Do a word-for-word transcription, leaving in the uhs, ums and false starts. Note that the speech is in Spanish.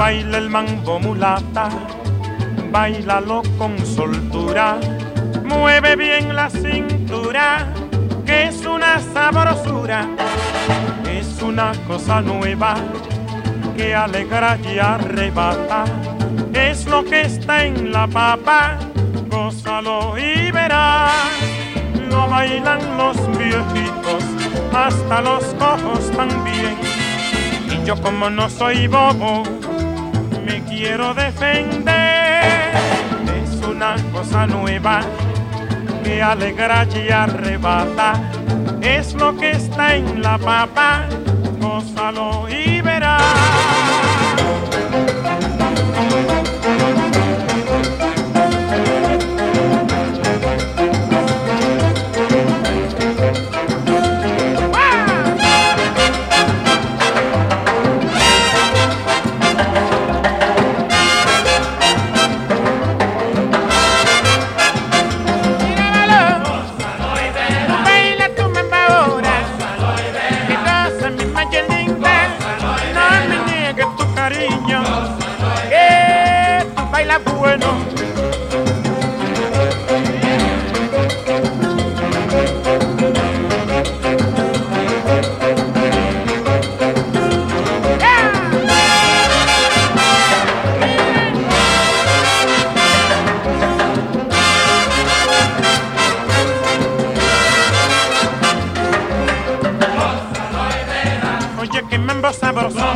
baila el mambo mulata, bailalo con soltura, mueve bien la cintura, que es una sabrosura, es una cosa nueva que alegra y arrebata, es lo que está en la papa, gózalo y verás, lo bailan los viejitos, hasta los cojos también, y yo como no soy bobo, me quiero defender, es una cosa nueva que alegra y arrebata, es lo que está en la papa, gózalo y verás. Bueno, oye que mambo sabroso.